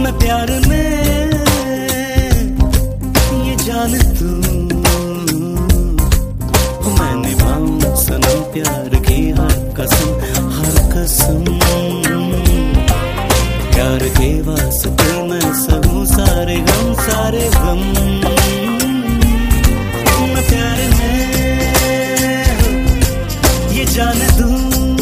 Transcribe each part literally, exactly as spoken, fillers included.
मैं प्यार में ये जान दूं, मैं निभाऊं सनम प्यार की हर कसम, हर कसम। प्यार के वास्ते मैं सहूं सारे गम, सारे गम। मैं प्यार में ये जान दूं,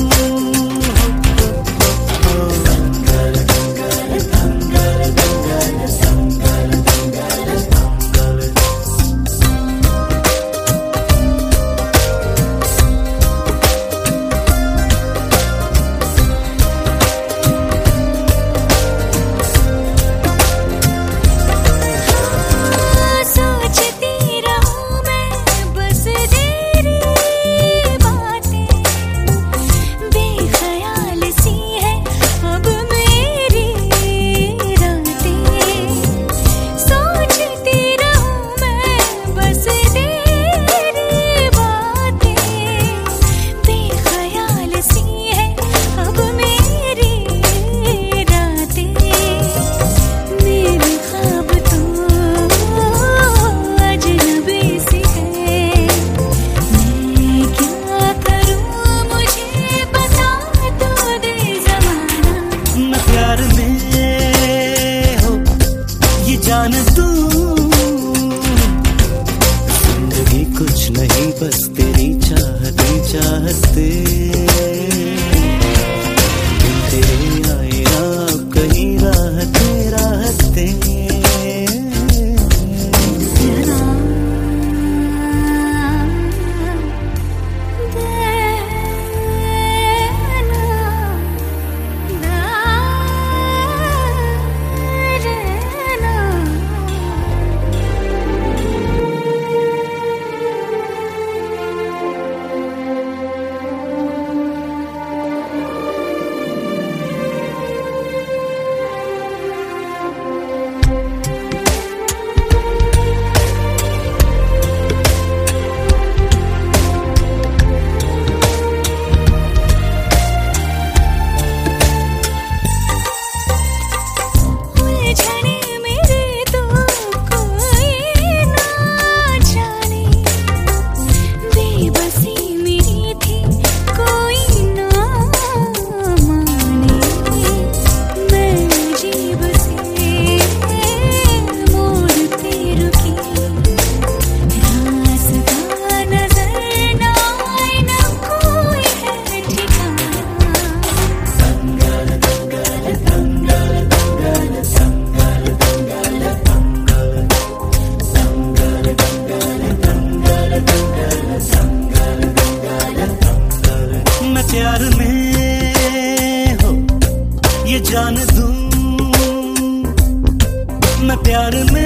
जान दूं, जिंदगी कुछ नहीं बस तेरी चाहते चाहते। दिल तेरे आए आप कहीं राहते राहते। प्यार में हो ये जान दूं, मैं प्यार में